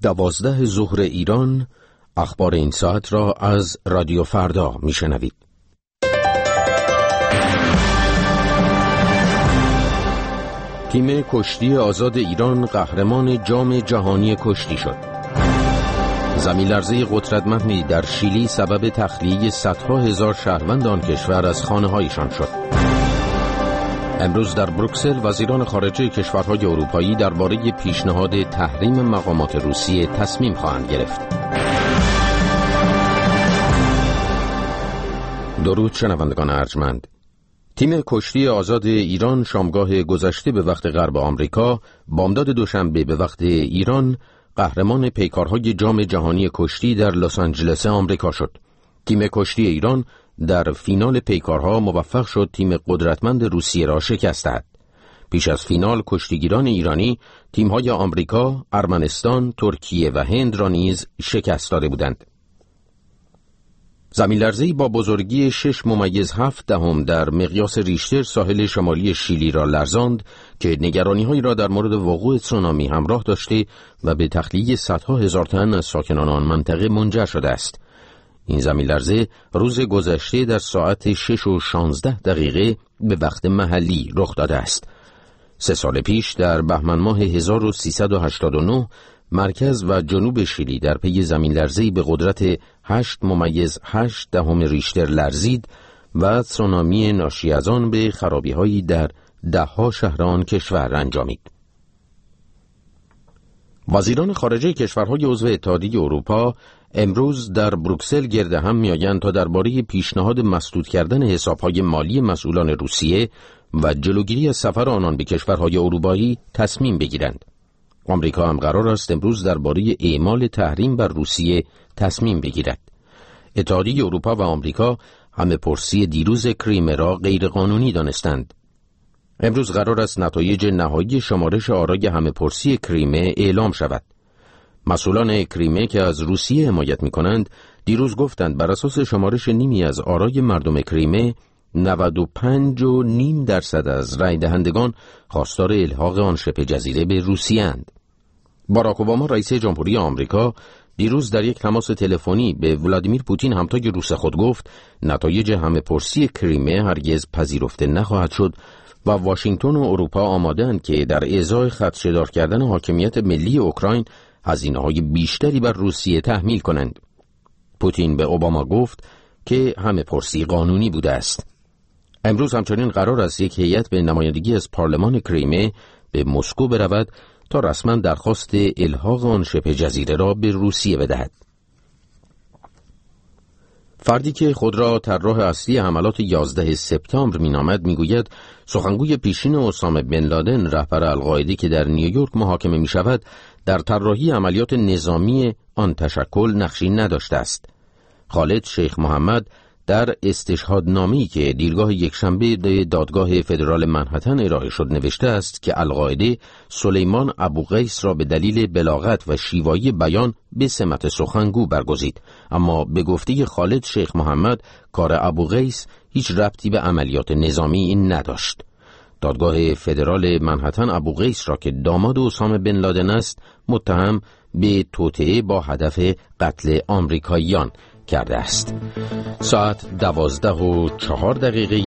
12 ظهر ایران. اخبار این ساعت را از رادیو فردا میشنوید. تیم کشتی آزاد ایران قهرمان جام جهانی کشتی شد. زمین‌لرزه قدرتمندی در شیلی سبب تخلیه صدها هزار شهروند آن کشور از خانه‌هایشان شد. امروز در بروکسل وزیران خارجه کشورهای اروپایی درباره پیشنهاد تحریم مقامات روسیه تصمیم خواهند گرفت. درود شنوندگان ارجمند. تیم کشتی آزاد ایران شامگاه گذشته به وقت غرب آمریکا، بامداد دوشنبه به وقت ایران، قهرمان پیکارهای جام جهانی کشتی در لس آنجلس آمریکا شد. تیم کشتی ایران در فینال پیکارها موفق شد تیم قدرتمند روسیه را شکست دهد. پیش از فینال کشتیگیران ایرانی تیم‌های آمریکا، ارمنستان، ترکیه و هند را نیز شکست داده بودند. زمین‌لرزه‌ای با بزرگی 6.7 در مقیاس ریشتر ساحل شمالی شیلی را لرزاند که نگرانی‌هایی را در مورد وقوع تسونامی همراه داشته و به تخلیه صدها هزار تن از ساکنان آن منطقه منجر شده است. این زمین‌لرزه روز گذشته در ساعت 6:16 به وقت محلی رخ داده است. 3 سال پیش در بهمن ماه 1389 مرکز و جنوب شیلی در پی زمین‌لرزه‌ای به قدرت 8.8 ریشتر لرزید و تسونامی ناشی از آن به خرابی‌هایی در ده‌ها شهر آن کشور انجامید. وزیران خارجه کشورهای عضو اتحادیه اروپا امروز در بروکسل گرد هم می‌آیند تا درباره پیشنهاد مسدود کردن حساب‌های مالی مسئولان روسیه و جلوگیری از سفر آنان به کشورهای اروپایی تصمیم بگیرند. آمریکا هم قرار است امروز درباره اعمال تحریم بر روسیه تصمیم بگیرد. اتحادیه اروپا و آمریکا همه‌پرسی دیروز کریمه را غیرقانونی دانستند. امروز قرار است نتایج نهایی شمارش آرای همه‌پرسی کریمه اعلام شود. مسئولان کریمه که از روسیه حمایت می‌کنند دیروز گفتند بر اساس شمارش نیمی از آرای مردم کریمه 95.5% از رای دهندگان خواستار الحاق آن شبه جزیره به روسیه اند. باراک اوباما رئیس جمهوری آمریکا دیروز در یک تماس تلفنی به ولادیمیر پوتین همتای روس خود گفت نتایج همه‌پرسی کریمه هرگز پذیرفته نخواهد شد و واشنگتن و اروپا آماده‌اند که در ازای خدشه‌دار کردن حاکمیت ملی اوکراین هزینه‌های بیشتری بر روسیه تحمیل کنند. پوتین به اوباما گفت که همه‌پرسی قانونی بوده است. امروز همچنین قرار است یک هیئت به نمایندگی از پارلمان کریمه به مسکو برود تا رسما درخواست الحاق آن شبه جزیره را به روسیه بدهد. فردی که خود را طراح اصلی حملات 11 سپتامبر مینامد میگوید سخنگوی پیشین اسامه بن لادن رهبر القاعده که در نیویورک محاکمه می شود در طراحی عملیات نظامی آن تشکل نقشی نداشته است. خالد شیخ محمد در استشهادنامه‌ای که دیرگاه یکشنبه به دادگاه فدرال منهتن ارائه شد نوشته است که القاعده سلیمان ابوقیس را به دلیل بلاغت و شیوایی بیان به سمت سخنگو برگزید، اما به گفته خالد شیخ محمد کار ابوقیس هیچ ربطی به عملیات نظامی نداشت. دادگاه فدرال منهتن ابوقیس را که داماد اسامه بن لادن است متهم به توطئه با هدف قتل آمریکاییان کرده است. ساعت 12:04